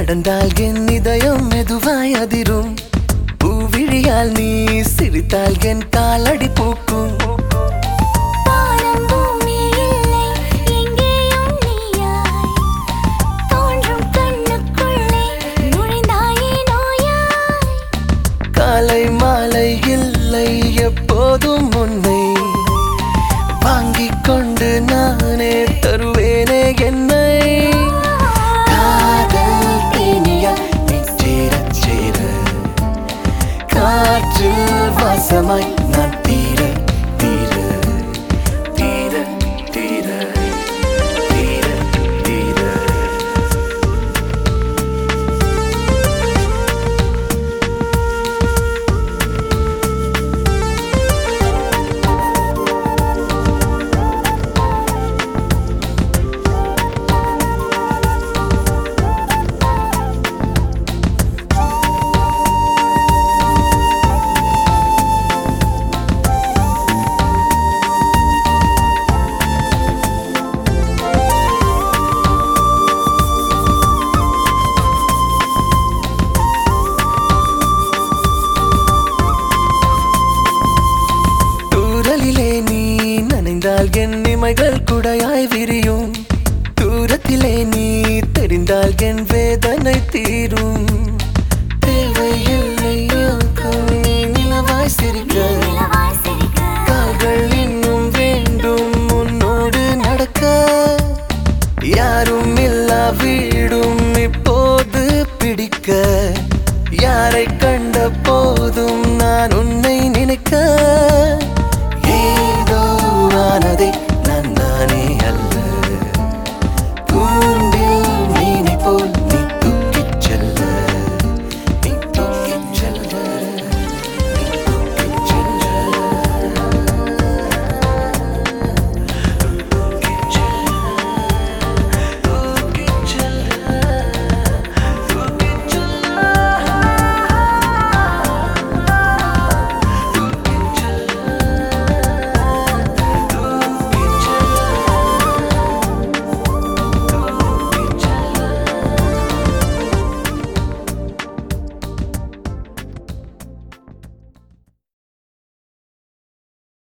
நடந்தால் என் இதயம் மெதுவாய் அதிரும். பூவிழியால் நீ சிரித்தால் என் காலடி பூக்கும். காலை மாலை இல்லை எப்போதும் உன்னை வாங்கிக் கொண்டு நானே தருவேனே என்னை. காதல் தேனியா நீ சேரச் சேர காற்றில் வாசமாய் நான் தீர தீர தீர தீர தீர தீர. நீ நனைந்தால் என் இமைகள் குடையாய் விரியும். தூரத்திலே நீ தெரிந்தால் என் வேதனை தீரும்.